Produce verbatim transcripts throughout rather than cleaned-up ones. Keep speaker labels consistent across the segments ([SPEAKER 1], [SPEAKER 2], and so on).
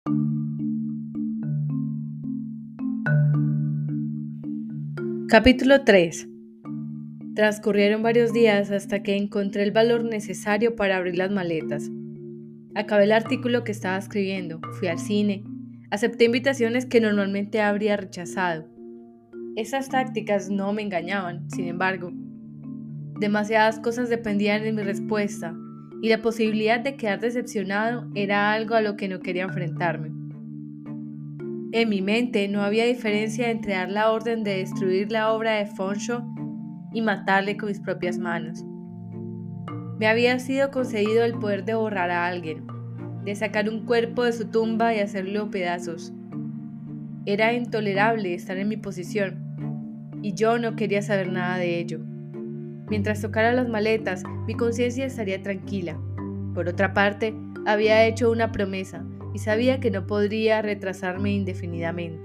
[SPEAKER 1] Capítulo tres. Transcurrieron varios días hasta que encontré el valor necesario para abrir las maletas. Acabé el artículo que estaba escribiendo, fui al cine, acepté invitaciones que normalmente habría rechazado. Esas tácticas no me engañaban, sin embargo. Demasiadas cosas dependían de mi respuesta, y la posibilidad de quedar decepcionado era algo a lo que no quería enfrentarme. En mi mente no había diferencia entre dar la orden de destruir la obra de Fonshaw y matarle con mis propias manos. Me había sido concedido el poder de borrar a alguien, de sacar un cuerpo de su tumba y hacerlo pedazos. Era intolerable estar en mi posición, y yo no quería saber nada de ello. Mientras tocara las maletas, mi conciencia estaría tranquila. Por otra parte, había hecho una promesa, y sabía que no podría retrasarme indefinidamente.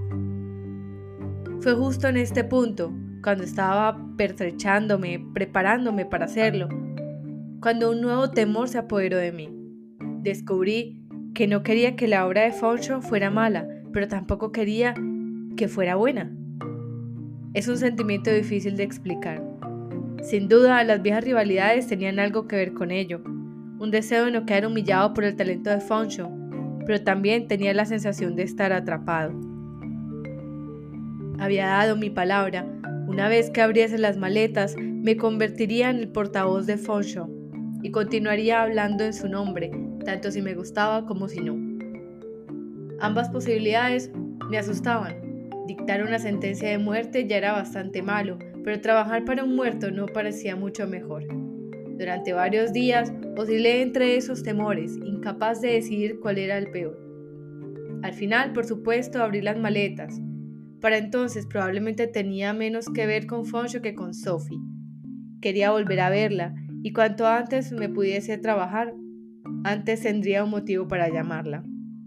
[SPEAKER 1] Fue justo en este punto, cuando estaba pertrechándome, preparándome para hacerlo, cuando un nuevo temor se apoderó de mí. Descubrí que no quería que la obra de Fonshaw fuera mala, pero tampoco quería que fuera buena. Es un sentimiento difícil de explicar. Sin duda, las viejas rivalidades tenían algo que ver con ello, un deseo de no quedar humillado por el talento de Fonshaw, pero también tenía la sensación de estar atrapado. Había dado mi palabra. Una vez que abriese las maletas, me convertiría en el portavoz de Fonshaw y continuaría hablando en su nombre, tanto si me gustaba como si no. Ambas posibilidades me asustaban. Dictar una sentencia de muerte ya era bastante malo, pero trabajar para un muerto no parecía mucho mejor. Durante varios días oscilé entre esos temores, incapaz de decidir cuál era el peor. Al final, por supuesto, abrí las maletas. Para entonces probablemente tenía menos que ver con Fonshaw que con Sophie. Quería volver a verla, y cuanto antes me pudiese trabajar, antes tendría un motivo para llamarla.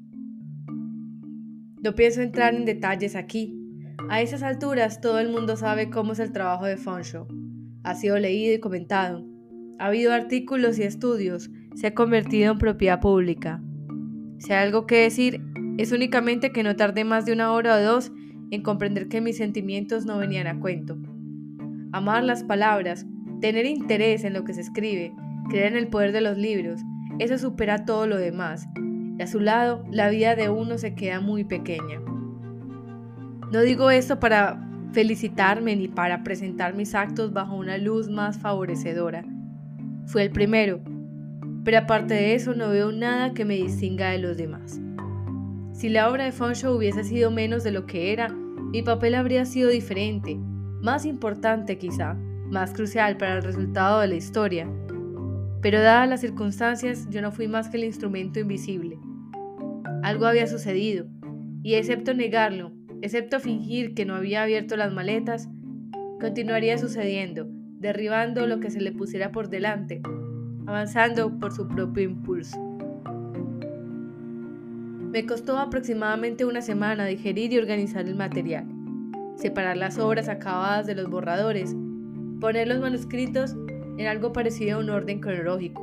[SPEAKER 1] No pienso entrar en detalles aquí. A esas alturas todo el mundo sabe cómo es el trabajo de Fonshaw. Ha sido leído y comentado. Ha habido artículos y estudios. Se ha convertido en propiedad pública. Si hay algo que decir, es únicamente que no tardé más de una hora o dos en comprender que mis sentimientos no venían a cuento. Amar las palabras, tener interés en lo que se escribe, creer en el poder de los libros, eso supera todo lo demás. Y a su lado, la vida de uno se queda muy pequeña. No digo esto para felicitarme ni para presentar mis actos bajo una luz más favorecedora. Fue el primero, pero aparte de eso no veo nada que me distinga de los demás. Si la obra de Fonshaw hubiese sido menos de lo que era, mi papel habría sido diferente, más importante quizá, más crucial para el resultado de la historia. Pero dadas las circunstancias, yo no fui más que el instrumento invisible. Algo había sucedido, y excepto negarlo, excepto fingir que no había abierto las maletas, continuaría sucediendo, derribando lo que se le pusiera por delante, avanzando por su propio impulso. Me costó aproximadamente una semana digerir y organizar el material, separar las obras acabadas de los borradores, poner los manuscritos en algo parecido a un orden cronológico.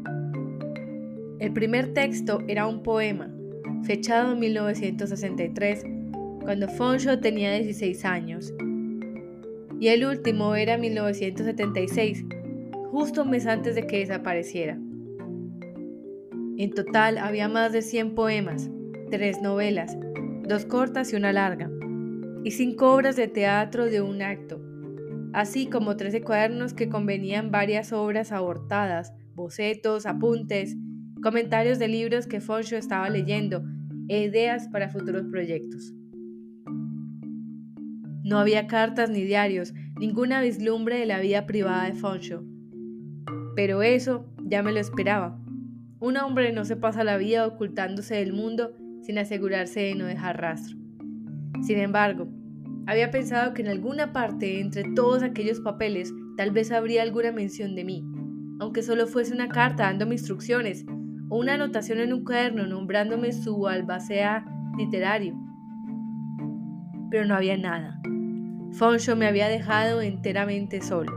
[SPEAKER 1] El primer texto era un poema, fechado en mil novecientos sesenta y tres, cuando Fonshaw tenía dieciséis años, y el último era mil novecientos setenta y seis, justo un mes antes de que desapareciera. En total había más de cien poemas, tres novelas, dos cortas y una larga, y cinco obras de teatro de un acto, así como trece cuadernos que convenían varias obras abortadas, bocetos, apuntes, comentarios de libros que Fonshaw estaba leyendo e ideas para futuros proyectos. No había cartas ni diarios, ninguna vislumbre de la vida privada de Fonshaw. Pero eso ya me lo esperaba. Un hombre no se pasa la vida ocultándose del mundo sin asegurarse de no dejar rastro. Sin embargo, había pensado que en alguna parte entre todos aquellos papeles tal vez habría alguna mención de mí, aunque solo fuese una carta dándome instrucciones o una anotación en un cuaderno nombrándome su albacea literario. Pero no había nada. Fonshaw me había dejado enteramente solo.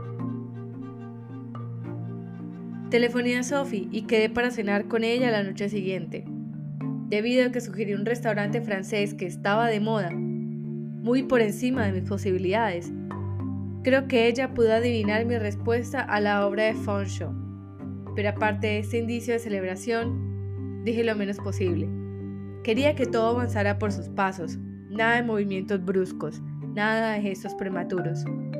[SPEAKER 1] Telefoné a Sophie y quedé para cenar con ella la noche siguiente. debido a que sugerí un restaurante francés que estaba de moda, muy por encima de mis posibilidades. Creo que ella pudo adivinar mi respuesta a la obra de Fanshawe, pero aparte de este indicio de celebración, dije lo menos posible. Quería que todo avanzara por sus pasos, nada de movimientos bruscos, nada de gestos prematuros.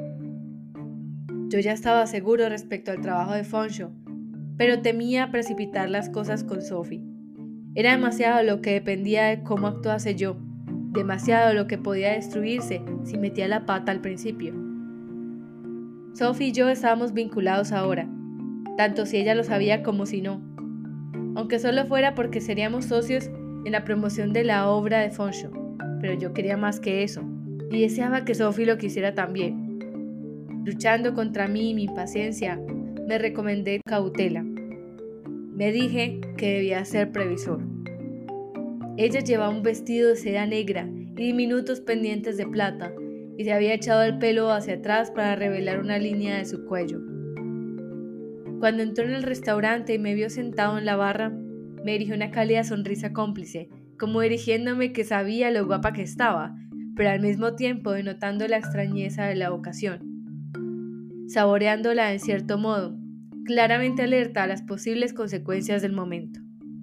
[SPEAKER 1] Yo ya estaba seguro respecto al trabajo de Fanshawe, pero temía precipitar las cosas con Sophie. Era demasiado lo que dependía de cómo actuase yo, demasiado lo que podía destruirse si metía la pata al principio. Sophie y yo estábamos vinculados ahora, tanto si ella lo sabía como si no, aunque solo fuera porque seríamos socios en la promoción de la obra de Fanshawe, pero yo quería más que eso, y deseaba que Sophie lo quisiera también. Luchando contra mí y mi impaciencia, me recomendé cautela. Me dije que debía ser previsor. Ella llevaba un vestido de seda negra y diminutos pendientes de plata, y se había echado el pelo hacia atrás para revelar una línea de su cuello. Cuando entró en el restaurante y me vio sentado en la barra, me dirigió una cálida sonrisa cómplice, como dirigiéndome que sabía lo guapa que estaba, pero al mismo tiempo denotando la extrañeza de la ocasión. Saboreándola en cierto modo, claramente alerta a las posibles consecuencias del momento.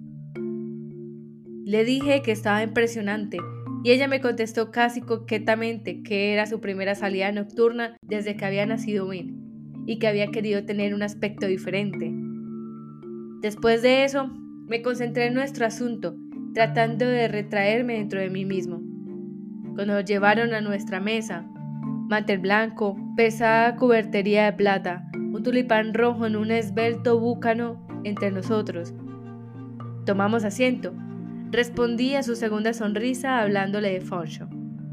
[SPEAKER 1] Le dije que estaba impresionante y ella me contestó casi coquetamente que era su primera salida nocturna desde que había nacido Ben y que había querido tener un aspecto diferente. Después de eso, me concentré en nuestro asunto, tratando de retraerme dentro de mí mismo. Cuando nos llevaron a nuestra mesa, mantel blanco, pesada cubertería de plata, un tulipán rojo en un esbelto búcano entre nosotros. Tomamos asiento. Respondí a su segunda sonrisa hablándole de Fanshawe.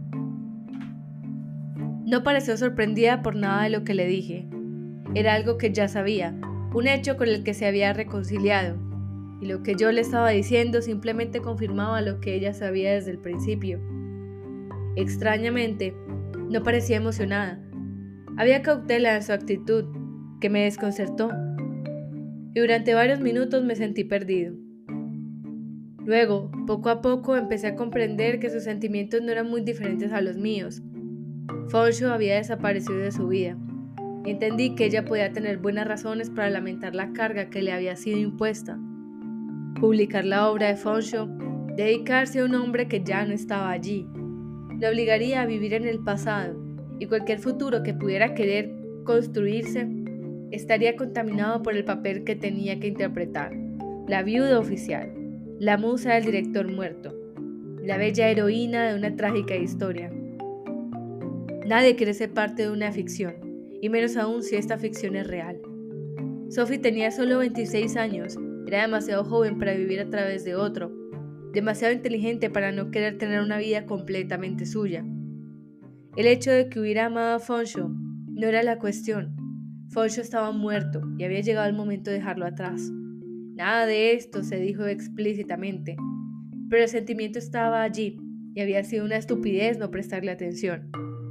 [SPEAKER 1] No pareció sorprendida por nada de lo que le dije. Era algo que ya sabía, un hecho con el que se había reconciliado, y lo que yo le estaba diciendo simplemente confirmaba lo que ella sabía desde el principio. Extrañamente, no parecía emocionada. Había cautela en su actitud, que me desconcertó, y durante varios minutos me sentí perdido. Luego, poco a poco, empecé a comprender que sus sentimientos no eran muy diferentes a los míos. Fanshawe había desaparecido de su vida. Entendí que ella podía tener buenas razones para lamentar la carga que le había sido impuesta. Publicar la obra de Fanshawe, dedicarse a un hombre que ya no estaba allí, le obligaría a vivir en el pasado, y cualquier futuro que pudiera querer construirse estaría contaminado por el papel que tenía que interpretar: la viuda oficial, la musa del director muerto, la bella heroína de una trágica historia. Nadie quiere ser parte de una ficción, y menos aún si esta ficción es real. Sophie tenía solo veintiséis años, era demasiado joven para vivir a través de otro, demasiado inteligente para no querer tener una vida completamente suya. El hecho de que hubiera amado a Fanshawe no era la cuestión. Fanshawe estaba muerto y había llegado el momento de dejarlo atrás. Nada de esto se dijo explícitamente, pero el sentimiento estaba allí y había sido una estupidez no prestarle atención.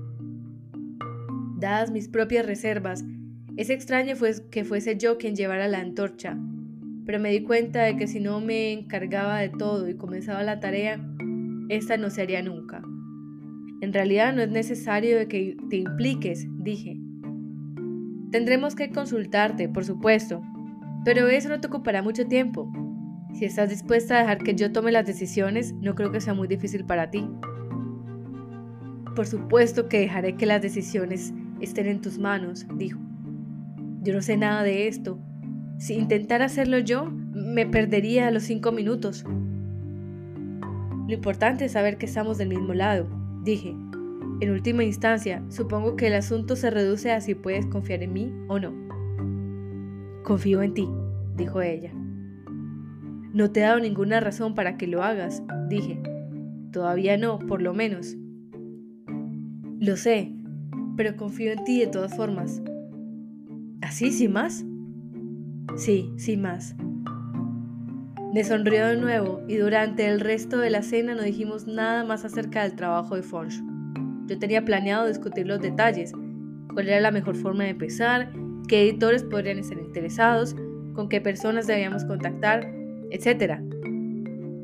[SPEAKER 1] Dadas mis propias reservas, es extraño que fuese yo quien llevara la antorcha, pero me di cuenta de que si no me encargaba de todo y comenzaba la tarea, esta no se haría nunca. En realidad no es necesario de que te impliques, dije. Tendremos que consultarte, por supuesto, pero eso no te ocupará mucho tiempo. Si estás dispuesta a dejar que yo tome las decisiones, no creo que sea muy difícil para ti. Por supuesto que dejaré que las decisiones estén en tus manos, dijo. Yo no sé nada de esto. Si intentara hacerlo yo, me perdería a los cinco minutos. Lo importante es saber que estamos del mismo lado, dije. En última instancia, supongo que el asunto se reduce a si puedes confiar en mí o no. Confío en ti, dijo ella. No te he dado ninguna razón para que lo hagas, dije. Todavía no, por lo menos. Lo sé, pero confío en ti de todas formas. ¿Así, sin más? Sí, sin más. Me sonrió de nuevo y durante el resto de la cena no dijimos nada más acerca del trabajo de Fanshawe. Yo tenía planeado discutir los detalles, cuál era la mejor forma de empezar, qué editores podrían estar interesados, con qué personas debíamos contactar, etcétera.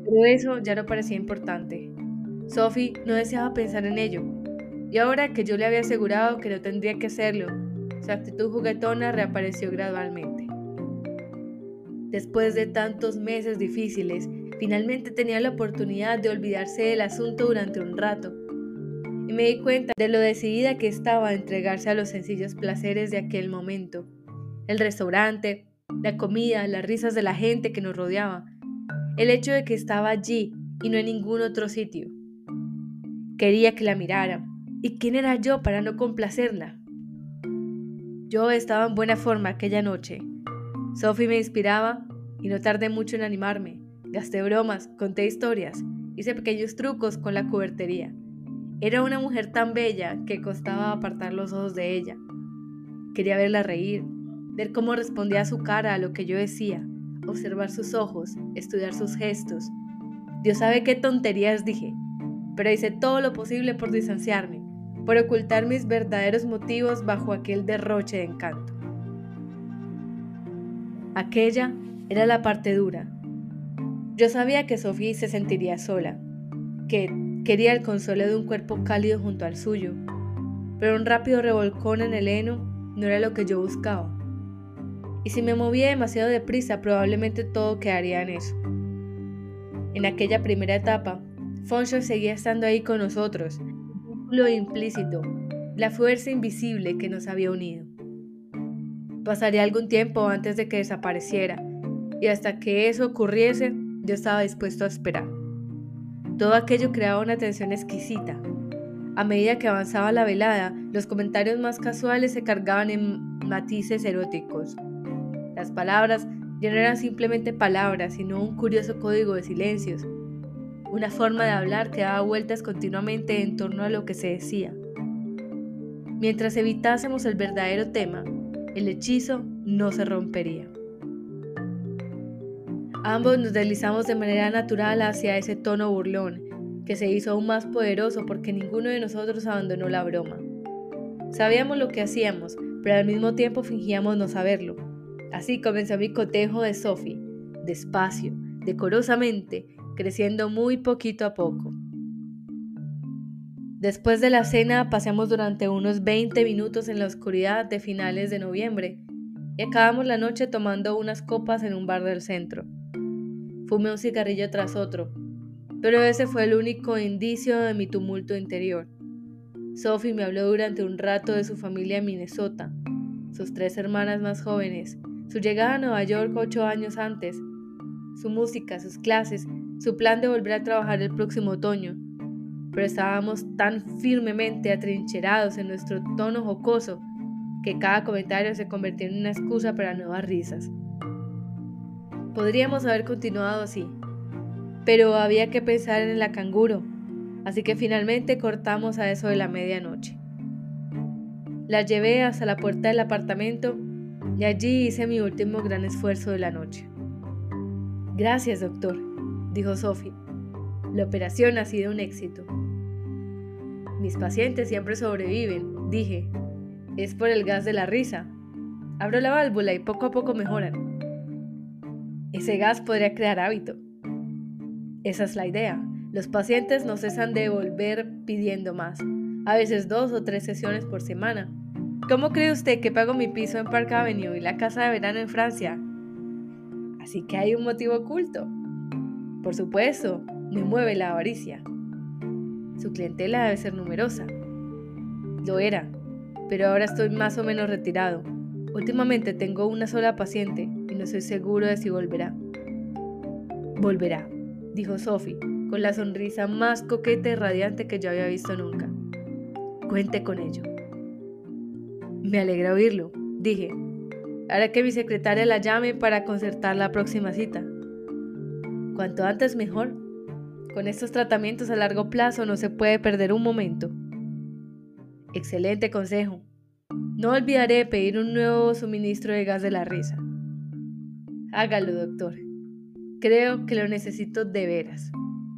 [SPEAKER 1] Pero eso ya no parecía importante. Sophie no deseaba pensar en ello, y ahora que yo le había asegurado que no tendría que hacerlo, su actitud juguetona reapareció gradualmente. Después de tantos meses difíciles, finalmente tenía la oportunidad de olvidarse del asunto durante un rato, y me di cuenta de lo decidida que estaba a entregarse a los sencillos placeres de aquel momento. El restaurante, la comida, las risas de la gente que nos rodeaba, el hecho de que estaba allí y no en ningún otro sitio. Quería que la mirara, ¿y quién era yo para no complacerla? Yo estaba en buena forma aquella noche. Sophie me inspiraba y no tardé mucho en animarme. Gasté bromas, conté historias, hice pequeños trucos con la cubertería. Era una mujer tan bella que costaba apartar los ojos de ella. Quería verla reír, ver cómo respondía su cara a lo que yo decía, observar sus ojos, estudiar sus gestos. Dios sabe qué tonterías dije, pero hice todo lo posible por distanciarme, por ocultar mis verdaderos motivos bajo aquel derroche de encanto. Aquella era la parte dura. Yo sabía que Sophie se sentiría sola, que quería el consuelo de un cuerpo cálido junto al suyo, pero un rápido revolcón en el heno no era lo que yo buscaba. Y si me movía demasiado deprisa, probablemente todo quedaría en eso. En aquella primera etapa, Fonsho seguía estando ahí con nosotros, lo implícito, la fuerza invisible que nos había unido. Pasaría algún tiempo antes de que desapareciera, y hasta que eso ocurriese, yo estaba dispuesto a esperar. Todo aquello creaba una tensión exquisita. A medida que avanzaba la velada, los comentarios más casuales se cargaban en matices eróticos. Las palabras ya no eran simplemente palabras, sino un curioso código de silencios, una forma de hablar que daba vueltas continuamente en torno a lo que se decía. Mientras evitásemos el verdadero tema, el hechizo no se rompería. Ambos nos deslizamos de manera natural hacia ese tono burlón, que se hizo aún más poderoso porque ninguno de nosotros abandonó la broma. Sabíamos lo que hacíamos, pero al mismo tiempo fingíamos no saberlo. Así comenzó mi cotejo de Sophie, despacio, decorosamente, creciendo muy poquito a poco. Después de la cena pasamos durante unos veinte minutos en la oscuridad de finales de noviembre y acabamos la noche tomando unas copas en un bar del centro. Fumé un cigarrillo tras otro, pero ese fue el único indicio de mi tumulto interior. Sophie me habló durante un rato de su familia en Minnesota, sus tres hermanas más jóvenes, su llegada a Nueva York ocho años antes, su música, sus clases, su plan de volver a trabajar el próximo otoño. Pero estábamos tan firmemente atrincherados en nuestro tono jocoso que cada comentario se convirtió en una excusa para nuevas risas. Podríamos haber continuado así, pero había que pensar en el canguro, así que finalmente cortamos a eso de la medianoche. La llevé hasta la puerta del apartamento y allí hice mi último gran esfuerzo de la noche. Gracias, doctor, dijo Sophie. La operación ha sido un éxito. Mis pacientes siempre sobreviven, dije. Es por el gas de la risa. Abro la válvula y poco a poco mejoran. Ese gas podría crear hábito. Esa es la idea. Los pacientes no cesan de volver pidiendo más, a veces dos o tres sesiones por semana. ¿Cómo cree usted que pago mi piso en Park Avenue y la casa de verano en Francia? Así que hay un motivo oculto. Por supuesto, me mueve la avaricia. Su clientela debe ser numerosa. Lo era, pero ahora estoy más o menos retirado. Últimamente tengo una sola paciente y no estoy seguro de si volverá. Volverá, dijo Sophie, con la sonrisa más coqueta y radiante que yo había visto nunca. Cuente con ello. Me alegra oírlo, dije. Haré que mi secretaria la llame para concertar la próxima cita. Cuanto antes mejor. Con estos tratamientos a largo plazo no se puede perder un momento. Excelente consejo. No olvidaré pedir un nuevo suministro de gas de la risa. Hágalo, doctor. Creo que lo necesito de veras.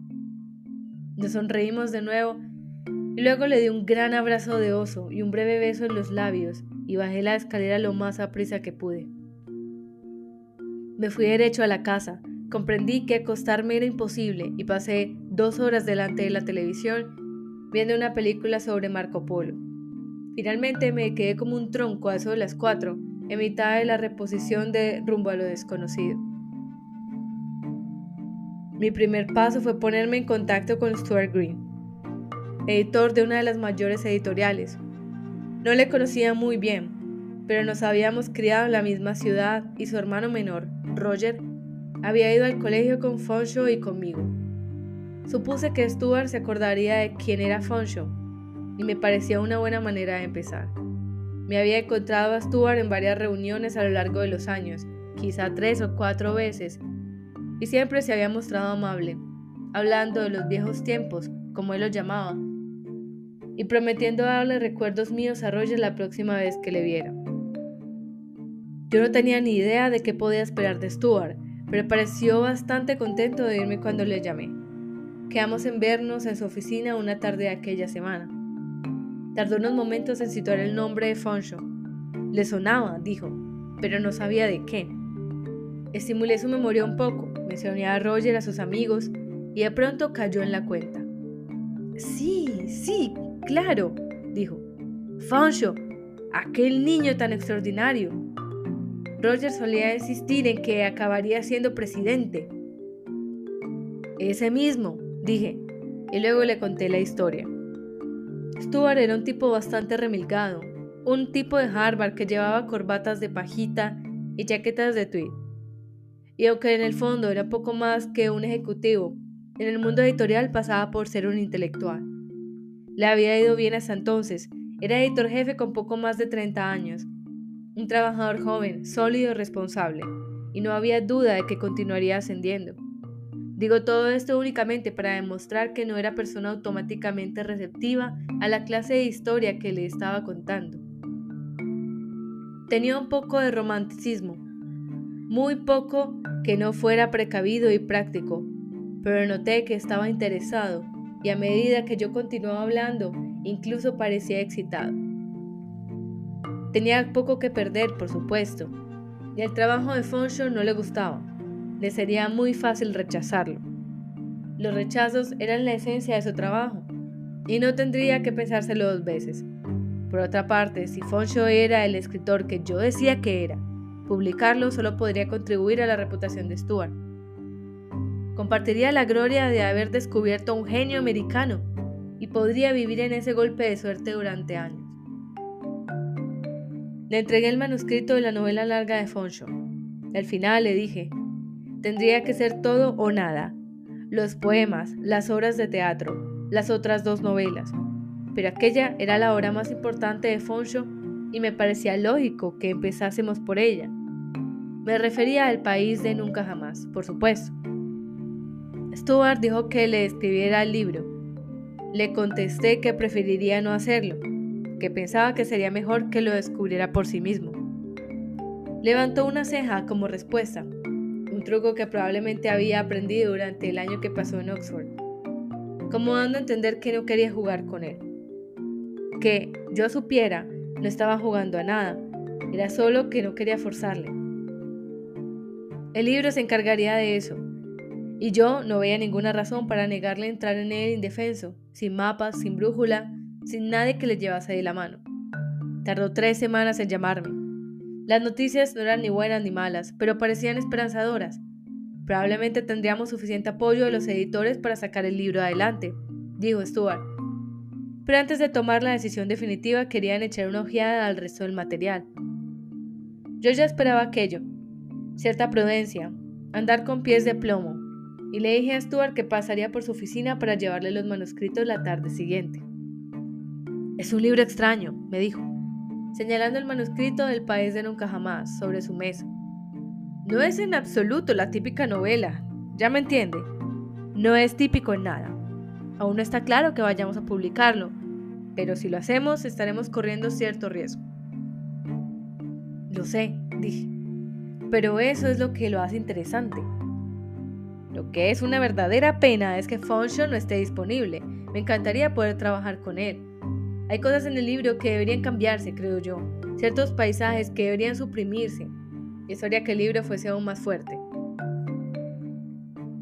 [SPEAKER 1] Nos sonreímos de nuevo y luego le di un gran abrazo de oso y un breve beso en los labios y bajé la escalera lo más aprisa que pude. Me fui derecho a la casa, Comprendí que acostarme era imposible y pasé dos horas delante de la televisión viendo una película sobre Marco Polo. Finalmente me quedé como un tronco a eso de las cuatro, en mitad de la reposición de Rumbo a lo desconocido. Mi primer paso fue ponerme en contacto con Stuart Green, editor de una de las mayores editoriales. No le conocía muy bien, pero nos habíamos criado en la misma ciudad y su hermano menor, Roger, había ido al colegio con Fanshawe y conmigo. Supuse que Stuart se acordaría de quién era Fanshawe y me parecía una buena manera de empezar. Me había encontrado a Stuart en varias reuniones a lo largo de los años, quizá tres o cuatro veces, y siempre se había mostrado amable, hablando de los viejos tiempos, como él los llamaba, y prometiendo darle recuerdos míos a Roger la próxima vez que le viera. Yo no tenía ni idea de qué podía esperar de Stuart, pero pareció bastante contento de irme cuando le llamé. Quedamos en vernos en su oficina una tarde de aquella semana. Tardó unos momentos en situar el nombre de Fanshawe. Le sonaba, dijo, pero no sabía de qué. Estimulé su memoria un poco, mencioné a Roger, a sus amigos, y de pronto cayó en la cuenta. Sí, sí, claro, dijo. Fanshawe, aquel niño tan extraordinario. Roger solía insistir en que acabaría siendo presidente. Ese mismo, dije, y luego le conté la historia. Stuart era un tipo bastante remilgado, un tipo de Harvard que llevaba corbatas de pajita y chaquetas de tweed. Y aunque en el fondo era poco más que un ejecutivo, en el mundo editorial pasaba por ser un intelectual. Le había ido bien hasta entonces, era editor jefe con poco más de treinta años, un trabajador joven, sólido y responsable, y no había duda de que continuaría ascendiendo. Digo todo esto únicamente para demostrar que no era persona automáticamente receptiva a la clase de historia que le estaba contando. Tenía un poco de romanticismo, muy poco que no fuera precavido y práctico, pero noté que estaba interesado y a medida que yo continuaba hablando, incluso parecía excitado. Tenía poco que perder, por supuesto, y el trabajo de Fanshawe no le gustaba. Le sería muy fácil rechazarlo. Los rechazos eran la esencia de su trabajo, y no tendría que pensárselo dos veces. Por otra parte, si Fanshawe era el escritor que yo decía que era, publicarlo solo podría contribuir a la reputación de Stuart. Compartiría la gloria de haber descubierto a un genio americano y podría vivir en ese golpe de suerte durante años. Le entregué el manuscrito de la novela larga de Fanshawe. Al final le dije, tendría que ser todo o nada. Los poemas, las obras de teatro, las otras dos novelas. Pero aquella era la obra más importante de Fanshawe y me parecía lógico que empezásemos por ella. Me refería al país de nunca jamás, por supuesto. Stuart dijo que le escribiera el libro. Le contesté que preferiría no hacerlo, que pensaba que sería mejor que lo descubriera por sí mismo. Levantó una ceja como respuesta, un truco que probablemente había aprendido durante el año que pasó en Oxford, como dando a entender que no quería jugar con él. Que yo supiera, no estaba jugando a nada, era solo que no quería forzarle. El libro se encargaría de eso, y yo no veía ninguna razón para negarle entrar en él indefenso, sin mapas, sin brújula, sin nadie que le llevase de la mano. Tardó tres semanas en llamarme. Las noticias no eran ni buenas ni malas, pero parecían esperanzadoras. Probablemente tendríamos suficiente apoyo de los editores para sacar el libro adelante, dijo Stuart. Pero antes de tomar la decisión definitiva querían echar una ojeada al resto del material. Yo ya esperaba aquello, cierta prudencia, andar con pies de plomo, y le dije a Stuart que pasaría por su oficina para llevarle los manuscritos la tarde siguiente. Es un libro extraño, me dijo, señalando el manuscrito del País de Nunca Jamás sobre su mesa. No es en absoluto la típica novela, ya me entiende. No es típico en nada. Aún no está claro que vayamos a publicarlo, pero si lo hacemos estaremos corriendo cierto riesgo. Lo sé, dije, pero eso es lo que lo hace interesante. Lo que es una verdadera pena es que Fanshawe no esté disponible. Me encantaría poder trabajar con él. Hay cosas en el libro que deberían cambiarse, creo yo, ciertos paisajes que deberían suprimirse. Eso haría que el libro fuese aún más fuerte.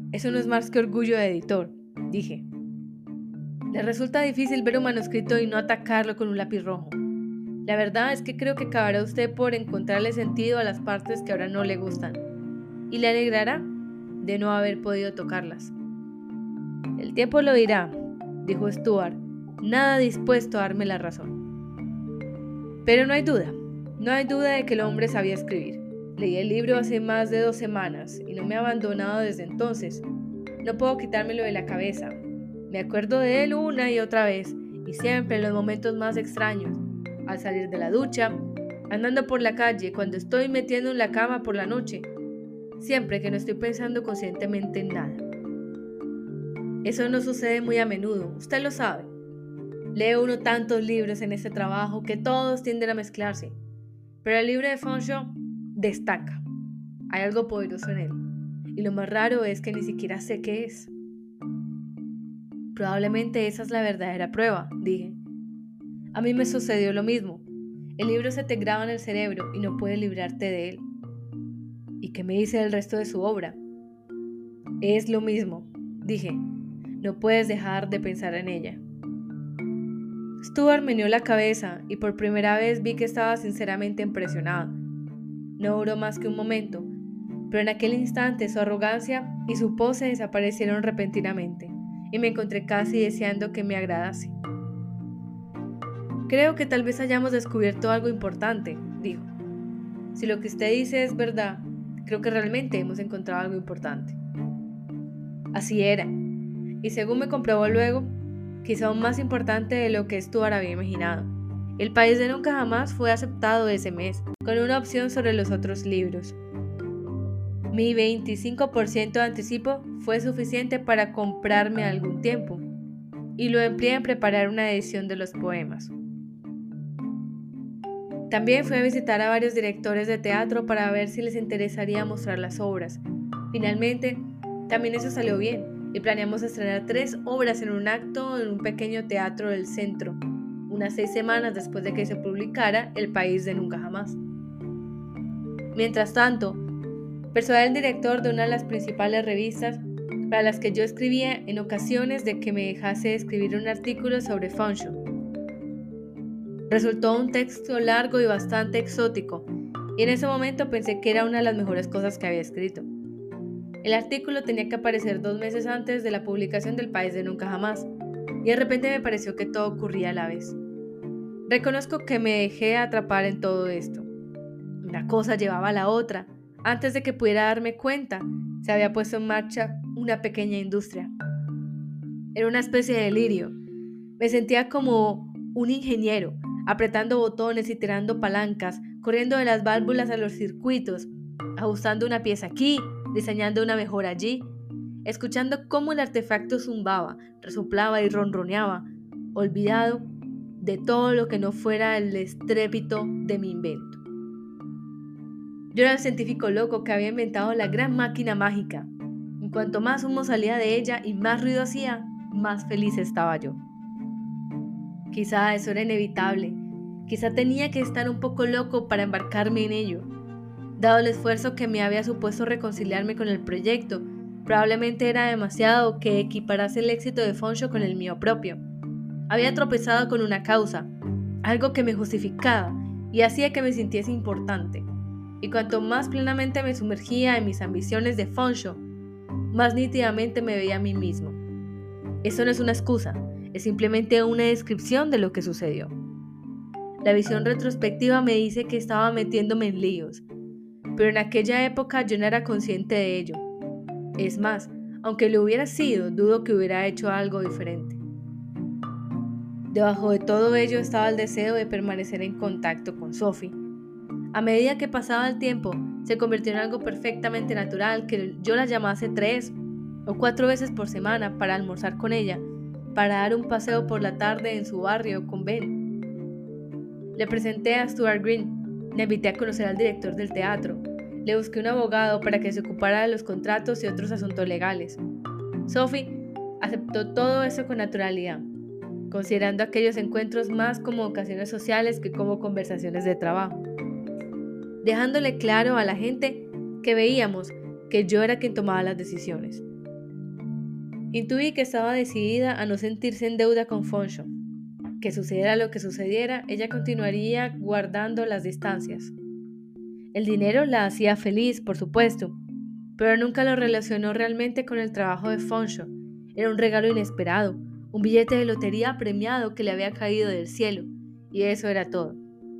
[SPEAKER 1] Eso no es más que orgullo de editor, dije. Le resulta difícil ver un manuscrito y no atacarlo con un lápiz rojo. La verdad es que creo que acabará usted por encontrarle sentido a las partes que ahora no le gustan, y le alegrará de no haber podido tocarlas. El tiempo lo dirá, dijo Stuart, nada dispuesto a darme la razón. Pero no hay duda, no hay duda de que el hombre sabía escribir. Leí el libro hace más de dos semanas y no me ha abandonado desde entonces. No puedo quitármelo de la cabeza. Me acuerdo de él una y otra vez, y siempre en los momentos más extraños. Al salir de la ducha, andando por la calle, cuando estoy metiendo en la cama por la noche. Siempre que no estoy pensando conscientemente en nada. Eso no sucede muy a menudo, usted lo sabe. Lee uno tantos libros en este trabajo que todos tienden a mezclarse. Pero el libro de Fanshawe destaca. Hay algo poderoso en él. Y lo más raro es que ni siquiera sé qué es. Probablemente esa es la verdadera prueba, dije. A mí me sucedió lo mismo. El libro se te graba en el cerebro y no puedes librarte de él. ¿Y qué me dice del resto de su obra? Es lo mismo, dije. No puedes dejar de pensar en ella. Stuart meneó la cabeza y por primera vez vi que estaba sinceramente impresionado. No duró más que un momento, pero en aquel instante su arrogancia y su pose desaparecieron repentinamente y me encontré casi deseando que me agradase. Creo que tal vez hayamos descubierto algo importante, dijo. Si lo que usted dice es verdad, creo que realmente hemos encontrado algo importante. Así era, y según me comprobó luego, quizá aún más importante de lo que Stuart había imaginado. El País de Nunca Jamás fue aceptado ese mes, con una opción sobre los otros libros. Mi veinticinco por ciento de anticipo fue suficiente para comprarme algún tiempo, y lo empleé en preparar una edición de los poemas. También fui a visitar a varios directores de teatro para ver si les interesaría mostrar las obras. Finalmente, también eso salió bien, y planeamos estrenar tres obras en un acto en un pequeño teatro del centro, unas seis semanas después de que se publicara El País de Nunca Jamás. Mientras tanto, persuadí al director de una de las principales revistas para las que yo escribía en ocasiones de que me dejase escribir un artículo sobre Fanshawe. Resultó un texto largo y bastante exótico, y en ese momento pensé que era una de las mejores cosas que había escrito. El artículo tenía que aparecer dos meses antes de la publicación del País de Nunca Jamás, y de repente me pareció que todo ocurría a la vez. Reconozco que me dejé atrapar en todo esto. Una cosa llevaba a la otra. Antes de que pudiera darme cuenta, se había puesto en marcha una pequeña industria. Era una especie de delirio. Me sentía como un ingeniero, apretando botones y tirando palancas, corriendo de las válvulas a los circuitos, ajustando una pieza aquí, diseñando una mejora allí, escuchando cómo el artefacto zumbaba, resoplaba y ronroneaba, olvidado de todo lo que no fuera el estrépito de mi invento. Yo era el científico loco que había inventado la gran máquina mágica. Y cuanto más humo salía de ella y más ruido hacía, más feliz estaba yo. Quizá eso era inevitable. Quizá tenía que estar un poco loco para embarcarme en ello. Dado el esfuerzo que me había supuesto reconciliarme con el proyecto, probablemente era demasiado que equiparase el éxito de Fanshawe con el mío propio. Había tropezado con una causa, algo que me justificaba y hacía que me sintiese importante. Y cuanto más plenamente me sumergía en mis ambiciones de Fanshawe, más nítidamente me veía a mí mismo. Eso no es una excusa, es simplemente una descripción de lo que sucedió. La visión retrospectiva me dice que estaba metiéndome en líos, pero en aquella época yo no era consciente de ello. Es más, aunque lo hubiera sido, dudo que hubiera hecho algo diferente. Debajo de todo ello estaba el deseo de permanecer en contacto con Sophie. A medida que pasaba el tiempo, se convirtió en algo perfectamente natural que yo la llamase tres o cuatro veces por semana para almorzar con ella, para dar un paseo por la tarde en su barrio con Ben. Le presenté a Stuart Green, le invité a conocer al director del teatro, le busqué un abogado para que se ocupara de los contratos y otros asuntos legales. Sophie aceptó todo eso con naturalidad, considerando aquellos encuentros más como ocasiones sociales que como conversaciones de trabajo, dejándole claro a la gente que veíamos que yo era quien tomaba las decisiones. Intuí que estaba decidida a no sentirse en deuda con Fonsho. Que sucediera lo que sucediera, ella continuaría guardando las distancias. El dinero la hacía feliz, por supuesto, pero nunca lo relacionó realmente con el trabajo de Fonsho. Era un regalo inesperado, un billete de lotería premiado que le había caído del cielo, y eso era todo.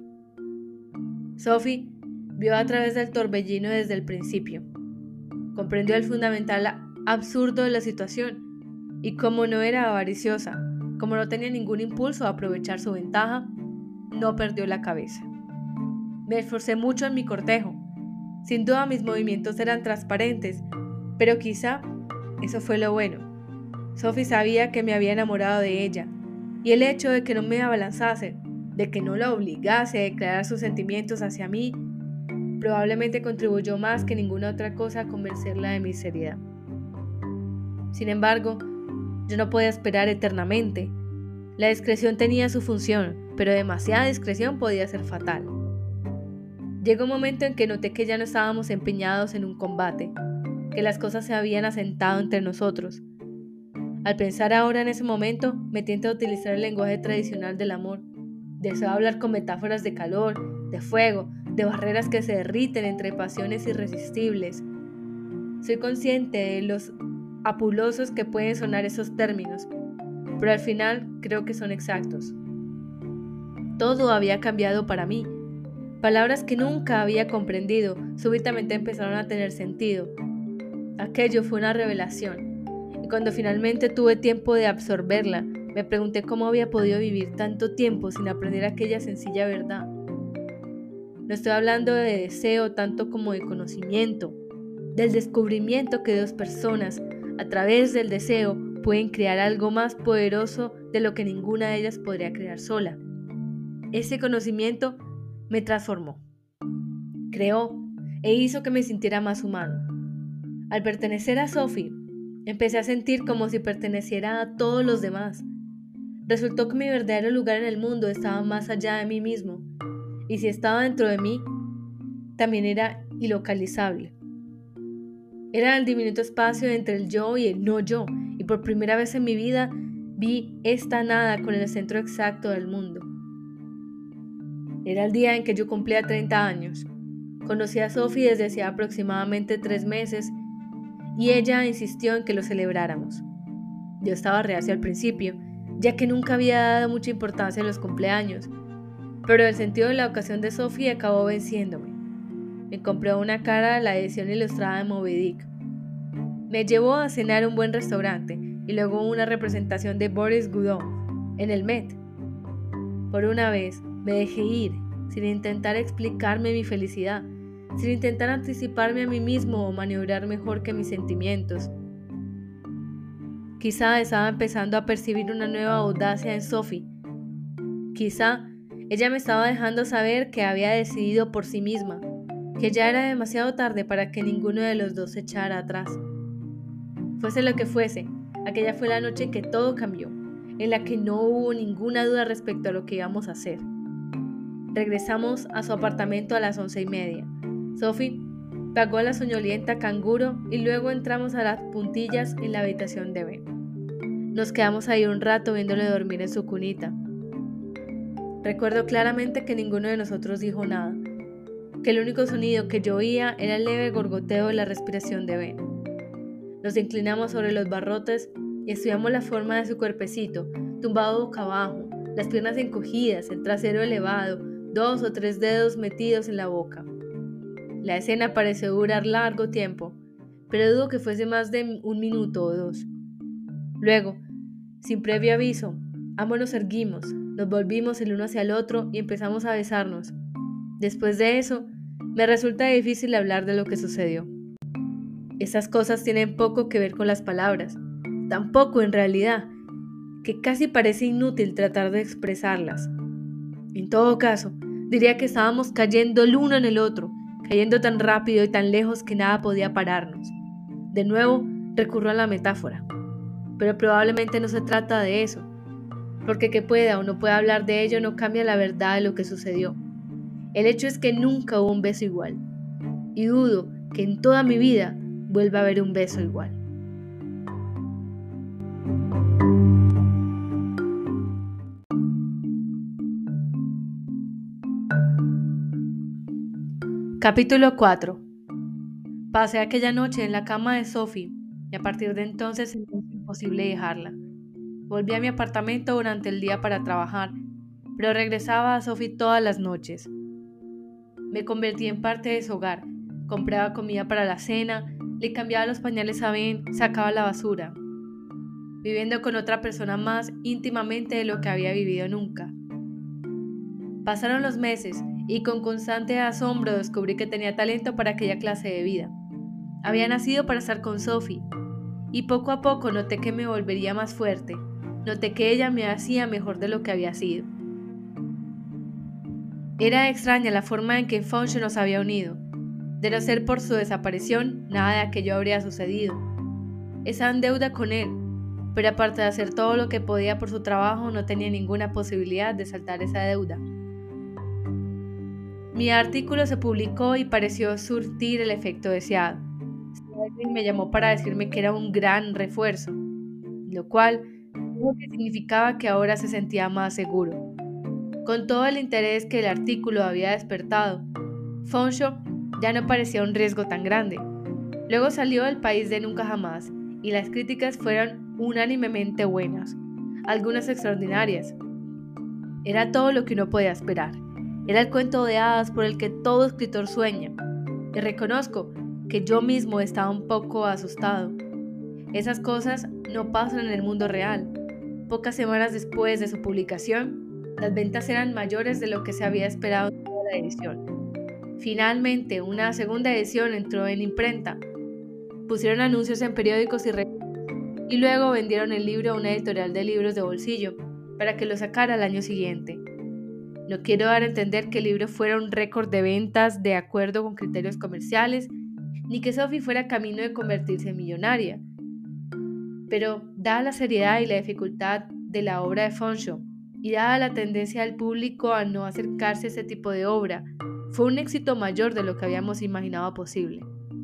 [SPEAKER 1] Sophie vio a través del torbellino desde el principio. Comprendió el fundamental absurdo de la situación, y como no era avariciosa, como no tenía ningún impulso a aprovechar su ventaja, no perdió la cabeza. Me esforcé mucho en mi cortejo. Sin duda mis movimientos eran transparentes, pero quizá eso fue lo bueno. Sophie sabía que me había enamorado de ella, y el hecho de que no me abalanzase, de que no la obligase a declarar sus sentimientos hacia mí, probablemente contribuyó más que ninguna otra cosa a convencerla de mi seriedad. Sin embargo, yo no podía esperar eternamente. La discreción tenía su función, pero demasiada discreción podía ser fatal. Llegó un momento en que noté que ya no estábamos empeñados en un combate, que las cosas se habían asentado entre nosotros. Al pensar ahora en ese momento, me tiento a utilizar el lenguaje tradicional del amor. Deseo hablar con metáforas de calor, de fuego, de barreras que se derriten entre pasiones irresistibles. Soy consciente de los apulosos que pueden sonar esos términos, pero al final creo que son exactos. Todo había cambiado para mí. Palabras que nunca había comprendido súbitamente empezaron a tener sentido. Aquello fue una revelación, y cuando finalmente tuve tiempo de absorberla, me pregunté cómo había podido vivir tanto tiempo sin aprender aquella sencilla verdad. No estoy hablando de deseo tanto como de conocimiento, del descubrimiento que dos personas, a través del deseo, pueden crear algo más poderoso de lo que ninguna de ellas podría crear sola. Ese conocimiento me transformó, creó e hizo que me sintiera más humano. Al pertenecer a Sophie, empecé a sentir como si perteneciera a todos los demás. Resultó que mi verdadero lugar en el mundo estaba más allá de mí mismo, y si estaba dentro de mí, también era ilocalizable. Era el diminuto espacio entre el yo y el no yo, y por primera vez en mi vida vi esta nada con el centro exacto del mundo. Era el día en que yo cumplía treinta años. Conocí a Sophie desde hacía aproximadamente tres meses y ella insistió en que lo celebráramos. Yo estaba reacio al principio, ya que nunca había dado mucha importancia a los cumpleaños, pero el sentido de la ocasión de Sophie acabó venciéndome. Me compró una cara de la edición ilustrada de Moby Dick. Me llevó a cenar a un buen restaurante y luego una representación de Boris Godunov en el Met. Por una vez me dejé ir, sin intentar explicarme mi felicidad, sin intentar anticiparme a mí mismo o maniobrar mejor que mis sentimientos. Quizá estaba empezando a percibir una nueva audacia en Sophie. Quizá ella me estaba dejando saber que había decidido por sí misma, que ya era demasiado tarde para que ninguno de los dos se echara atrás. Fuese lo que fuese, aquella fue la noche en que todo cambió, en la que no hubo ninguna duda respecto a lo que íbamos a hacer. Regresamos a su apartamento a las once y media. Sophie pagó la soñolienta canguro y luego entramos a las puntillas en la habitación de Ben. Nos quedamos ahí un rato viéndole dormir en su cunita. Recuerdo claramente que ninguno de nosotros dijo nada, que el único sonido que yo oía era el leve gorgoteo de la respiración de Ben. Nos inclinamos sobre los barrotes y estudiamos la forma de su cuerpecito, tumbado boca abajo, las piernas encogidas, el trasero elevado, dos o tres dedos metidos en la boca. La escena pareció durar largo tiempo, pero dudo que fuese más de un minuto o dos. Luego, sin previo aviso, ambos nos erguimos, nos volvimos el uno hacia el otro y empezamos a besarnos. Después de eso, me resulta difícil hablar de lo que sucedió. Esas cosas tienen poco que ver con las palabras, tampoco en realidad, que casi parece inútil tratar de expresarlas. En todo caso, diría que estábamos cayendo el uno en el otro, cayendo tan rápido y tan lejos que nada podía pararnos. De nuevo, recurro a la metáfora, pero probablemente no se trata de eso, porque que pueda o no pueda hablar de ello no cambia la verdad de lo que sucedió. El hecho es que nunca hubo un beso igual, y dudo que en toda mi vida vuelva a haber un beso igual. Capítulo cuatro. Pasé aquella noche en la cama de Sophie y a partir de entonces se me hizo imposible dejarla. Volví a mi apartamento durante el día para trabajar, pero regresaba a Sophie todas las noches. Me convertí en parte de su hogar, compraba comida para la cena, le cambiaba los pañales a Ben, sacaba la basura, viviendo con otra persona más íntimamente de lo que había vivido nunca. Pasaron los meses y con constante asombro descubrí que tenía talento para aquella clase de vida. Había nacido para estar con Sophie y poco a poco noté que me volvería más fuerte. Noté que ella me hacía mejor de lo que había sido. Era extraña la forma en que Fanshawe nos había unido. De no ser por su desaparición, nada de aquello habría sucedido. Estaba en deuda con él, pero aparte de hacer todo lo que podía por su trabajo, no tenía ninguna posibilidad de saltar esa deuda. Mi artículo se publicó y pareció surtir el efecto deseado. Alguien me llamó para decirme que era un gran refuerzo, lo cual dijo que significaba que ahora se sentía más seguro. Con todo el interés que el artículo había despertado, Fanshawe ya no parecía un riesgo tan grande. Luego salió del país de nunca jamás y las críticas fueron unánimemente buenas, algunas extraordinarias. Era todo lo que uno podía esperar. Era el cuento de hadas por el que todo escritor sueña. Y reconozco que yo mismo estaba un poco asustado. Esas cosas no pasan en el mundo real. Pocas semanas después de su publicación, las ventas eran mayores de lo que se había esperado en toda la edición. Finalmente, una segunda edición entró en imprenta. Pusieron anuncios en periódicos y revistas y luego vendieron el libro a una editorial de libros de bolsillo para que lo sacara al año siguiente. No quiero dar a entender que el libro fuera un récord de ventas de acuerdo con criterios comerciales, ni que Sophie fuera camino de convertirse en millonaria. Pero, dada la seriedad y la dificultad de la obra de Fanshawe, y dada la tendencia del público a no acercarse a ese tipo de obra, fue un éxito mayor de lo que habíamos imaginado posible.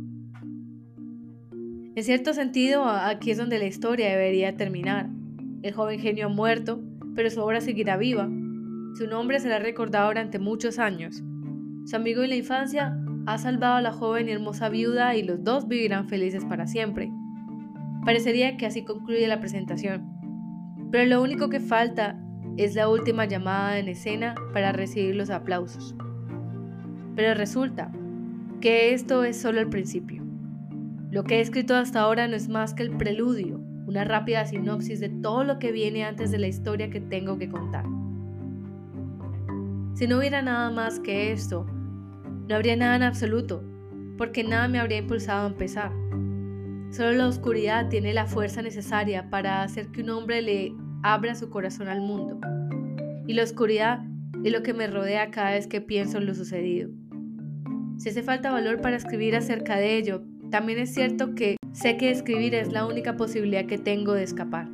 [SPEAKER 1] En cierto sentido, aquí es donde la historia debería terminar. El joven genio ha muerto, pero su obra seguirá viva. Su nombre será recordado durante muchos años. Su amigo de la infancia ha salvado a la joven y hermosa viuda y los dos vivirán felices para siempre. Parecería que así concluye la presentación, pero lo único que falta es la última llamada en escena para recibir los aplausos. Pero resulta que esto es solo el principio. Lo que he escrito hasta ahora no es más que el preludio, una rápida sinopsis de todo lo que viene antes de la historia que tengo que contar. Si no hubiera nada más que esto, no habría nada en absoluto, porque nada me habría impulsado a empezar. Solo la oscuridad tiene la fuerza necesaria para hacer que un hombre le abra su corazón al mundo. Y la oscuridad es lo que me rodea cada vez que pienso en lo sucedido. Si hace falta valor para escribir acerca de ello, también es cierto que sé que escribir es la única posibilidad que tengo de escapar.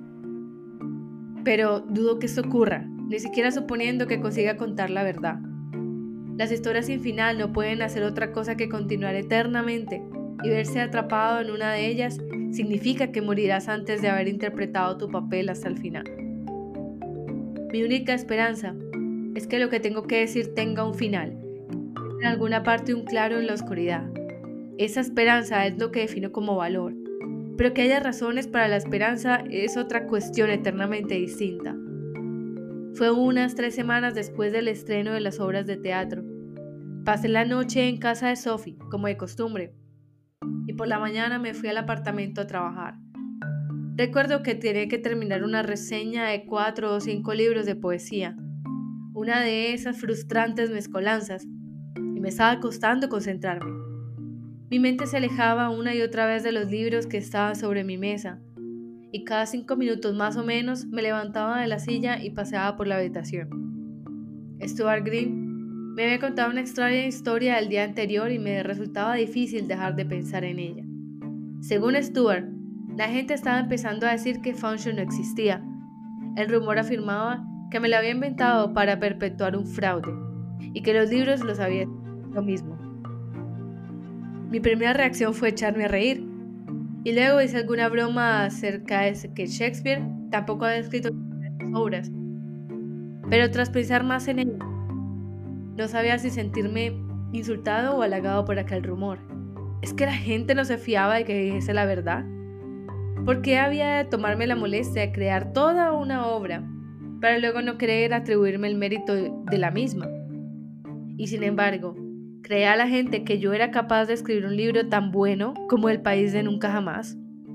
[SPEAKER 1] Pero dudo que esto ocurra, ni siquiera suponiendo que consiga contar la verdad. Las historias sin final no pueden hacer otra cosa que continuar eternamente, y verse atrapado en una de ellas significa que morirás antes de haber interpretado tu papel hasta el final. Mi única esperanza es que lo que tengo que decir tenga un final, en alguna parte un claro en la oscuridad. Esa esperanza es lo que defino como valor, pero que haya razones para la esperanza es otra cuestión eternamente distinta. Fue unas tres semanas después del estreno de las obras de teatro. Pasé la noche en casa de Sophie, como de costumbre, y por la mañana me fui al apartamento a trabajar. Recuerdo que tenía que terminar una reseña de cuatro o cinco libros de poesía, una de esas frustrantes mezcolanzas, y me estaba costando concentrarme. Mi mente se alejaba una y otra vez de los libros que estaban sobre mi mesa, y cada cinco minutos más o menos me levantaba de la silla y paseaba por la habitación. Stuart Green me había contado una extraña historia del día anterior y me resultaba difícil dejar de pensar en ella. Según Stuart, la gente estaba empezando a decir que Fanshawe no existía. El rumor afirmaba que me lo había inventado para perpetuar un fraude y que los libros los había hecho lo mismo. Mi primera reacción fue echarme a reír y luego hice alguna broma acerca de que Shakespeare tampoco había escrito sus obras. Pero tras pensar más en ello, no sabía si sentirme insultado o halagado por aquel rumor. ¿Es que la gente no se fiaba de que dijese la verdad? ¿Por qué había de tomarme la molestia de crear toda una obra para luego no querer atribuirme el mérito de la misma? Y sin embargo, creía a la gente que yo era capaz de escribir un libro tan bueno como El País de Nunca Jamás.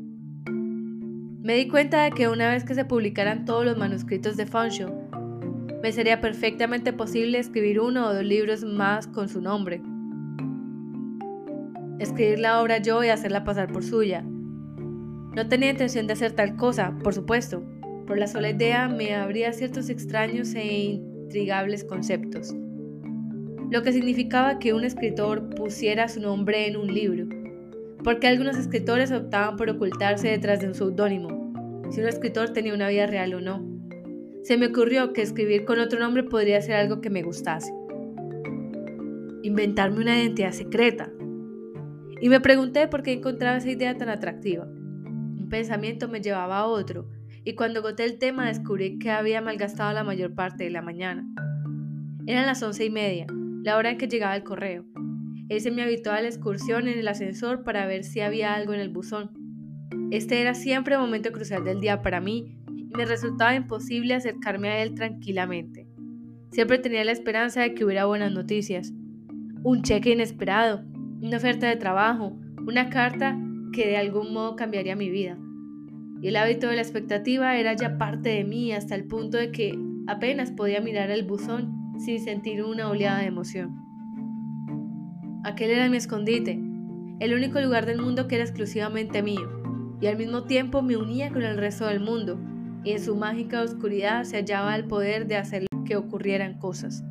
[SPEAKER 1] Me di cuenta de que una vez que se publicaran todos los manuscritos de Fanshawe, me sería perfectamente posible escribir uno o dos libros más con su nombre. Escribir la obra yo y hacerla pasar por suya. No tenía intención de hacer tal cosa, por supuesto. Por la sola idea me abría ciertos extraños e intrigables conceptos. Lo que significaba que un escritor pusiera su nombre en un libro. Porque algunos escritores optaban por ocultarse detrás de un seudónimo, si un escritor tenía una vida real o no. Se me ocurrió que escribir con otro nombre podría ser algo que me gustase. Inventarme una identidad secreta. Y me pregunté por qué encontraba esa idea tan atractiva. Un pensamiento me llevaba a otro, y cuando agoté el tema descubrí que había malgastado la mayor parte de la mañana. Eran las once y media, la hora en que llegaba el correo. Ese me habituaba a la excursión en el ascensor para ver si había algo en el buzón. Este era siempre el momento crucial del día para mí, y me resultaba imposible acercarme a él tranquilamente. Siempre tenía la esperanza de que hubiera buenas noticias. Un cheque inesperado, una oferta de trabajo, una carta que de algún modo cambiaría mi vida. Y el hábito de la expectativa era ya parte de mí hasta el punto de que apenas podía mirar el buzón sin sentir una oleada de emoción. Aquel era mi escondite, el único lugar del mundo que era exclusivamente mío, y al mismo tiempo me unía con el resto del mundo, y en su mágica oscuridad se hallaba el poder de hacer que ocurrieran cosas.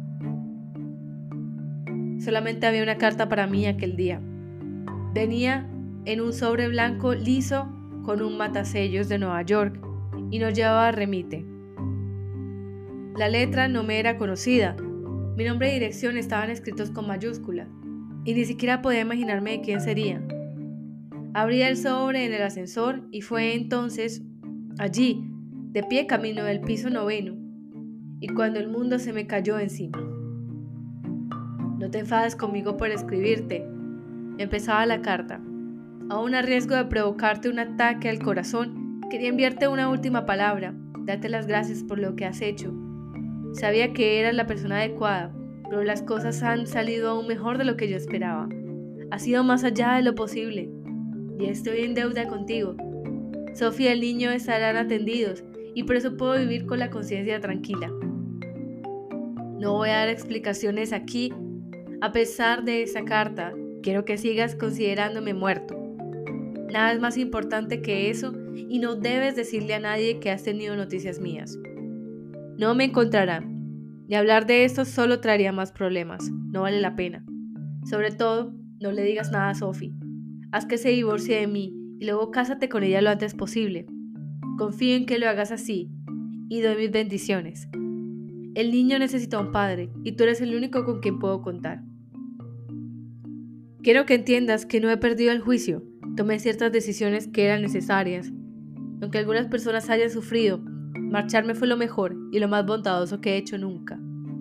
[SPEAKER 1] Solamente había una carta para mí aquel día. Venía en un sobre blanco liso con un matasellos de Nueva York y no llevaba remite. La letra no me era conocida, mi nombre y dirección estaban escritos con mayúsculas y ni siquiera podía imaginarme de quién sería. Abrí el sobre en el ascensor y fue entonces allí, de pie camino del piso noveno, y cuando el mundo se me cayó encima. No te enfades conmigo por escribirte, empezaba la carta. Aún a riesgo de provocarte un ataque al corazón, quería enviarte una última palabra, darte las gracias por lo que has hecho. Sabía que eras la persona adecuada, pero las cosas han salido aún mejor de lo que yo esperaba. Ha sido más allá de lo posible, y estoy en deuda contigo. Sofía y el niño estarán atendidos, y por eso puedo vivir con la conciencia tranquila. No voy a dar explicaciones aquí. A pesar de esa carta, quiero que sigas considerándome muerto. Nada es más importante que eso y no debes decirle a nadie que has tenido noticias mías. No me encontrarán, y hablar de esto solo traería más problemas. No vale la pena. Sobre todo, no le digas nada a Sophie. Haz que se divorcie de mí y luego cásate con ella lo antes posible. Confío en que lo hagas así y doy mis bendiciones. El niño necesita un padre y tú eres el único con quien puedo contar. Quiero que entiendas que no he perdido el juicio. Tomé ciertas decisiones que eran necesarias. Aunque algunas personas hayan sufrido, marcharme fue lo mejor y lo más bondadoso que he hecho nunca.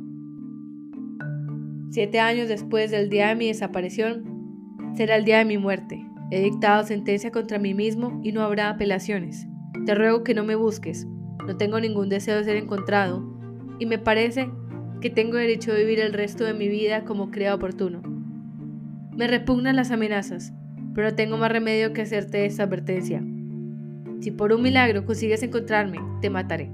[SPEAKER 1] Siete años después del día de mi desaparición, será el día de mi muerte. He dictado sentencia contra mí mismo y no habrá apelaciones. Te ruego que no me busques. No tengo ningún deseo de ser encontrado y me parece que tengo derecho a vivir el resto de mi vida como crea oportuno. Me repugnan las amenazas, pero no tengo más remedio que hacerte esta advertencia. Si por un milagro consigues encontrarme, te mataré.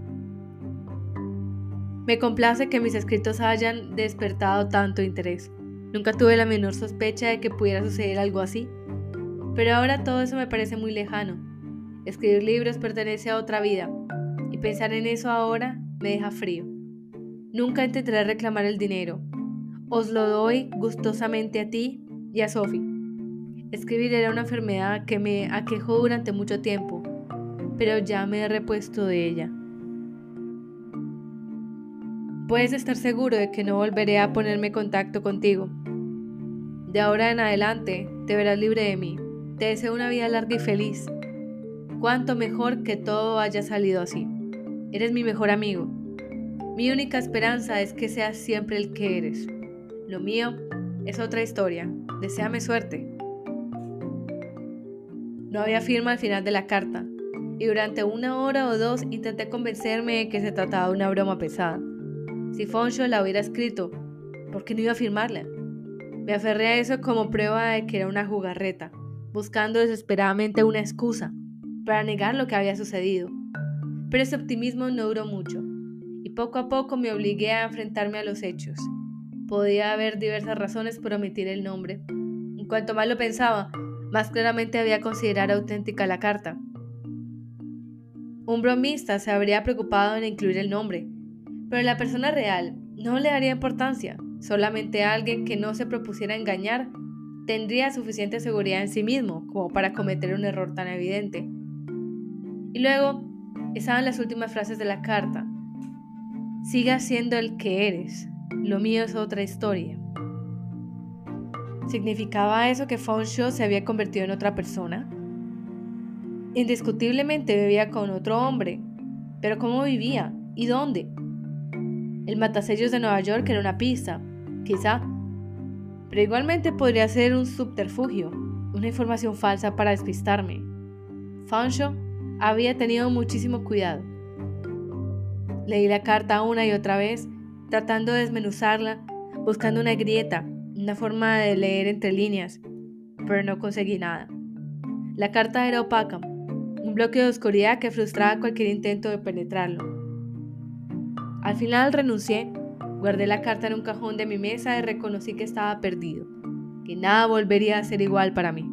[SPEAKER 1] Me complace que mis escritos hayan despertado tanto interés. Nunca tuve la menor sospecha de que pudiera suceder algo así. Pero ahora todo eso me parece muy lejano. Escribir libros pertenece a otra vida, y pensar en eso ahora me deja frío. Nunca intentaré reclamar el dinero. Os lo doy gustosamente a ti y a Sophie. Escribir era una enfermedad que me aquejó durante mucho tiempo, pero ya me he repuesto de ella. Puedes estar seguro de que no volveré a ponerme en contacto contigo. De ahora en adelante te verás libre de mí. Te deseo una vida larga y feliz. Cuánto mejor que todo haya salido así. Eres mi mejor amigo. Mi única esperanza es que seas siempre el que eres. Lo mío es otra historia. Deséame suerte. No había firma al final de la carta, y durante una hora o dos intenté convencerme de que se trataba de una broma pesada. Si Fonsho la hubiera escrito, ¿por qué no iba a firmarla? Me aferré a eso como prueba de que era una jugarreta, buscando desesperadamente una excusa para negar lo que había sucedido. Pero ese optimismo no duró mucho, y poco a poco me obligué a enfrentarme a los hechos. Podía haber diversas razones por omitir el nombre. En cuanto más lo pensaba, más claramente debía considerar auténtica la carta. Un bromista se habría preocupado en incluir el nombre, pero la persona real no le daría importancia. Solamente alguien que no se propusiera engañar tendría suficiente seguridad en sí mismo como para cometer un error tan evidente. Y luego estaban las últimas frases de la carta. Siga siendo el que eres. Lo mío es otra historia. ¿Significaba eso que Fonsho se había convertido en otra persona? Indiscutiblemente vivía con otro hombre, pero ¿cómo vivía? ¿Y dónde? El matasellos de Nueva York era una pista, quizá, pero igualmente podría ser un subterfugio, una información falsa para despistarme. Fonsho había tenido muchísimo cuidado. Leí la carta una y otra vez, tratando de desmenuzarla, buscando una grieta, una forma de leer entre líneas, pero no conseguí nada. La carta era opaca, un bloque de oscuridad que frustraba cualquier intento de penetrarlo. Al final renuncié, guardé la carta en un cajón de mi mesa y reconocí que estaba perdido, que nada volvería a ser igual para mí.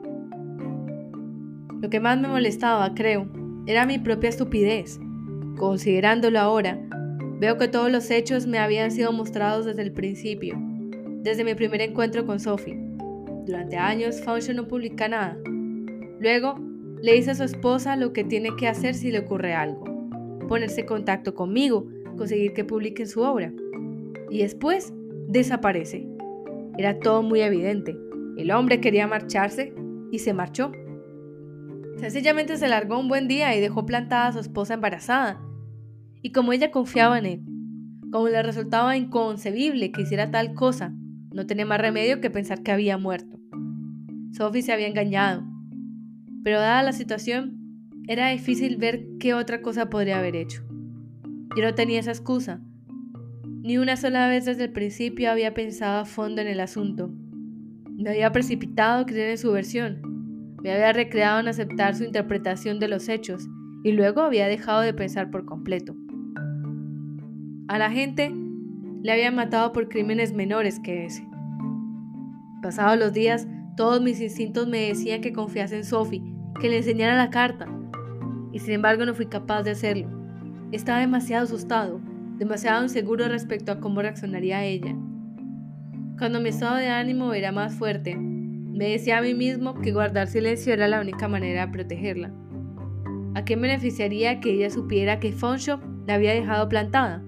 [SPEAKER 1] Lo que más me molestaba, creo, era mi propia estupidez. Considerándolo ahora, veo que todos los hechos me habían sido mostrados desde el principio, desde mi primer encuentro con Sophie. Durante años, Fonsho no publica nada. Luego, le dice a su esposa lo que tiene que hacer si le ocurre algo: ponerse en contacto conmigo, conseguir que publiquen su obra. Y después, desaparece. Era todo muy evidente. El hombre quería marcharse y se marchó. Sencillamente se largó un buen día y dejó plantada a su esposa embarazada. Y como ella confiaba en él, como le resultaba inconcebible que hiciera tal cosa, no tenía más remedio que pensar que había muerto. Sophie se había engañado, pero dada la situación, era difícil ver qué otra cosa podría haber hecho. Yo no tenía esa excusa. Ni una sola vez desde el principio había pensado a fondo en el asunto. Me había precipitado a creer en su versión. Me había recreado en aceptar su interpretación de los hechos y luego había dejado de pensar por completo. A la gente le habían matado por crímenes menores que ese. Pasados los días, todos mis instintos me decían que confiase en Sophie, que le enseñara la carta, y sin embargo no fui capaz de hacerlo. Estaba demasiado asustado, demasiado inseguro respecto a cómo reaccionaría ella. Cuando mi estado de ánimo era más fuerte, me decía a mí mismo que guardar silencio era la única manera de protegerla. ¿A qué beneficiaría que ella supiera que Fonsho la había dejado plantada?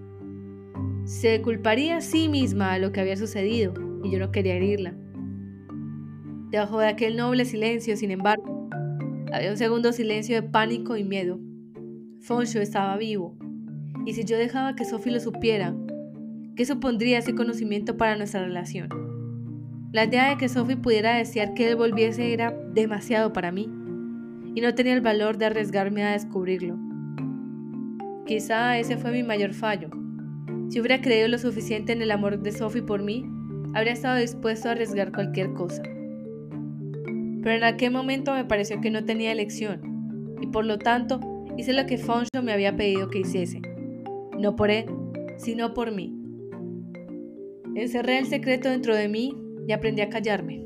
[SPEAKER 1] Se culparía a sí misma de lo que había sucedido, y yo no quería herirla. Debajo de aquel noble silencio, sin embargo, había un segundo silencio de pánico y miedo. Fonsho estaba vivo, y si yo dejaba que Sophie lo supiera, ¿qué supondría ese conocimiento para nuestra relación? La idea de que Sophie pudiera desear que él volviese era demasiado para mí, y no tenía el valor de arriesgarme a descubrirlo. Quizá ese fue mi mayor fallo. Si hubiera creído lo suficiente en el amor de Sophie por mí, habría estado dispuesto a arriesgar cualquier cosa. Pero en aquel momento me pareció que no tenía elección, y por lo tanto hice lo que Fonsho me había pedido que hiciese. No por él, sino por mí. Encerré el secreto dentro de mí y aprendí a callarme.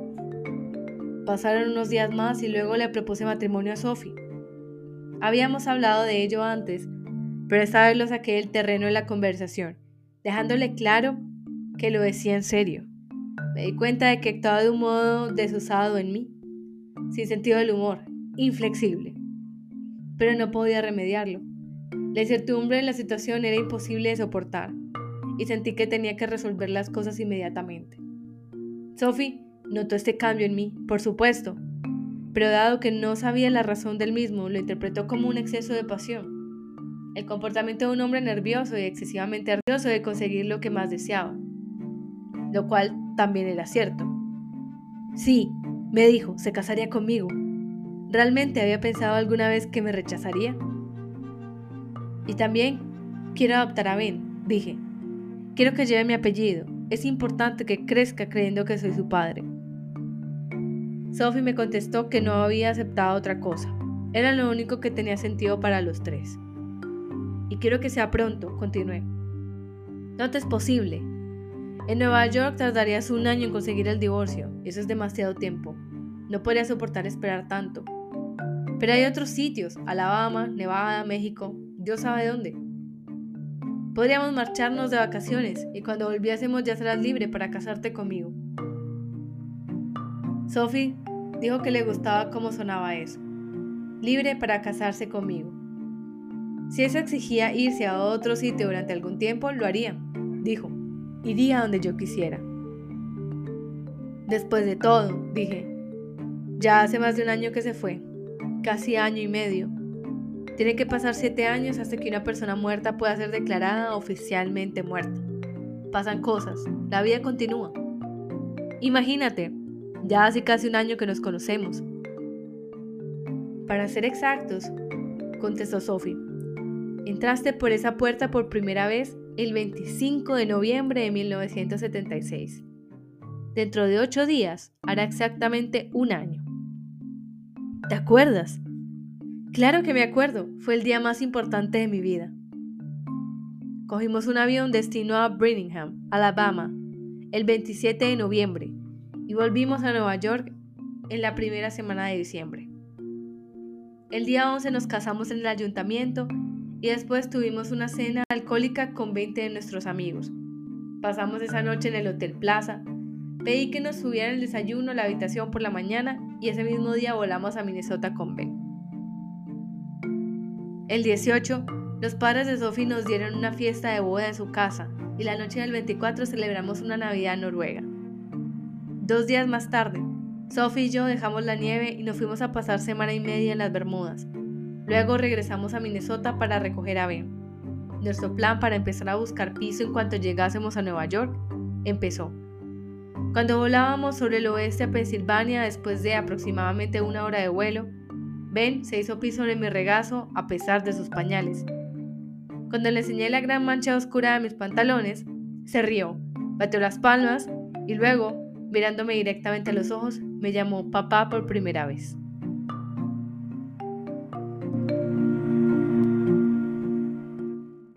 [SPEAKER 1] Pasaron unos días más y luego le propuse matrimonio a Sophie. Habíamos hablado de ello antes, pero esta vez lo saqué del terreno de la conversación, dejándole claro que lo decía en serio. Me di cuenta de que actuaba de un modo desusado en mí, sin sentido del humor, inflexible. Pero no podía remediarlo. La incertidumbre de la situación era imposible de soportar, y sentí que tenía que resolver las cosas inmediatamente. Sophie notó este cambio en mí, por supuesto, pero dado que no sabía la razón del mismo, lo interpretó como un exceso de pasión. El comportamiento de un hombre nervioso y excesivamente ansioso de conseguir lo que más deseaba, lo cual también era cierto. Sí, me dijo, se casaría conmigo. ¿Realmente había pensado alguna vez que me rechazaría? Y también quiero adoptar a Ben, dije. Quiero que lleve mi apellido. Es importante que crezca creyendo que soy su padre. Sophie me contestó que no había aceptado otra cosa. Era lo único que tenía sentido para los tres. Y quiero que sea pronto, continué. No te es posible. En Nueva York tardarías un año en conseguir el divorcio, y eso es demasiado tiempo. No podría soportar esperar tanto. Pero hay otros sitios, Alabama, Nevada, México, Dios sabe dónde. Podríamos marcharnos de vacaciones, y cuando volviésemos ya serás libre para casarte conmigo. Sophie dijo que le gustaba cómo sonaba eso. Libre para casarse conmigo. Si eso exigía irse a otro sitio durante algún tiempo, lo haría, dijo. Iría donde yo quisiera. Después de todo, dije, ya hace más de un año que se fue, casi año y medio. Tiene que pasar siete años hasta que una persona muerta pueda ser declarada oficialmente muerta. Pasan cosas, la vida continúa. Imagínate, ya hace casi un año que nos conocemos. Para ser exactos, contestó Sophie, entraste por esa puerta por primera vez el veinticinco de noviembre de mil novecientos setenta y seis. Dentro de ocho días hará exactamente un año. ¿Te acuerdas? Claro que me acuerdo, fue el día más importante de mi vida. Cogimos un avión destino a Birmingham, Alabama, el veintisiete de noviembre y volvimos a Nueva York en la primera semana de diciembre. El día once nos casamos en el ayuntamiento y después tuvimos una cena alcohólica con veinte de nuestros amigos. Pasamos esa noche en el Hotel Plaza, pedí que nos subieran el desayuno a la habitación por la mañana y ese mismo día volamos a Minnesota con Ben. El dieciocho, los padres de Sophie nos dieron una fiesta de boda en su casa y la noche del veinticuatro celebramos una Navidad en Noruega. Dos días más tarde, Sophie y yo dejamos la nieve y nos fuimos a pasar semana y media en las Bermudas. Luego regresamos a Minnesota para recoger a Ben. Nuestro plan para empezar a buscar piso en cuanto llegásemos a Nueva York empezó. Cuando volábamos sobre el oeste a Pensilvania después de aproximadamente una hora de vuelo, Ben se hizo pis sobre mi regazo a pesar de sus pañales. Cuando le enseñé la gran mancha oscura de mis pantalones, se rió, batió las palmas y luego, mirándome directamente a los ojos, me llamó papá por primera vez.